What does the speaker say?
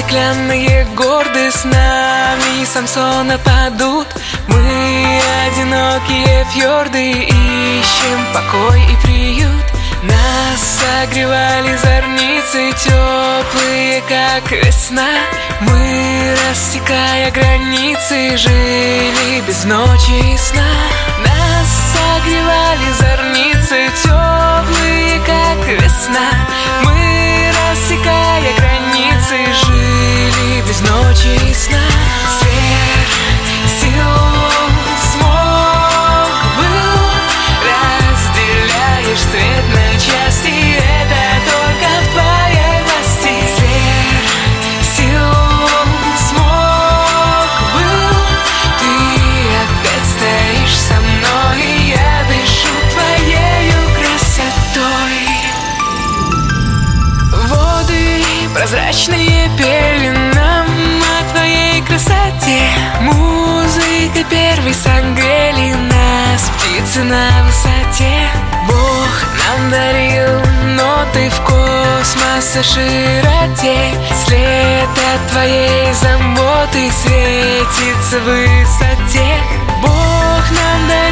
стеклянные горды с нами Самсона падут. Мы, одинокие фьорды, ищем покой и приют. Нас согревали зорницы, теплые, как весна. Мы, рассекая границы, жили без ночи и сна. Нас согревали зорницы, теплые, как весна. Мы, рассекая границы, жили без ночи и сна. Сверх сил смог был, разделяешь свет на части, это только в твоей власти. Сверх сил смог был, ты опять стоишь со мной, и я дышу твоею красотой. Воды прозрачные пели нам о твоей красоте. Музыка первой согрели нас, птицы на высоте. Бог нам дарил ноты в космосе широте. След от твоей заботы светится в высоте. Бог нам дарил